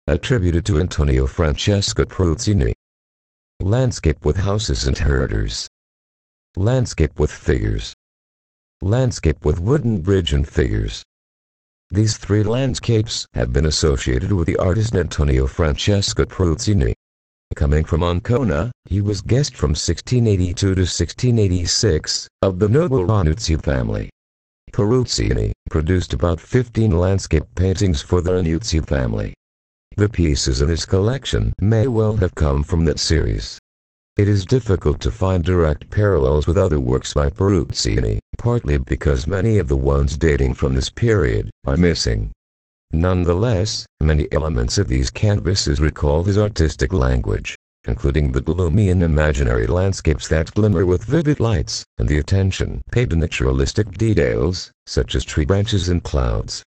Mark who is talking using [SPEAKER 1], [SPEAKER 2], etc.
[SPEAKER 1] attributed to Antonio Francesco Perugini. Landscape with houses and herders. Landscape with figures. Landscape with wooden bridge and figures. These three landscapes have been associated with the artist Antonio Francesco Perugini. Coming from Ancona, he was guest from 1682 to 1686 of the noble Ranuzzi family. Perugini produced about 15 landscape paintings for the Ranuzzi family. The pieces in his collection may well have come from that series. It is difficult to find direct parallels with other works by Perugini, partly because many of the ones dating from this period are missing. Nonetheless, many elements of these canvases recall his artistic language, including the gloomy and imaginary landscapes that glimmer with vivid lights, and the attention paid to naturalistic details, such as tree branches and clouds.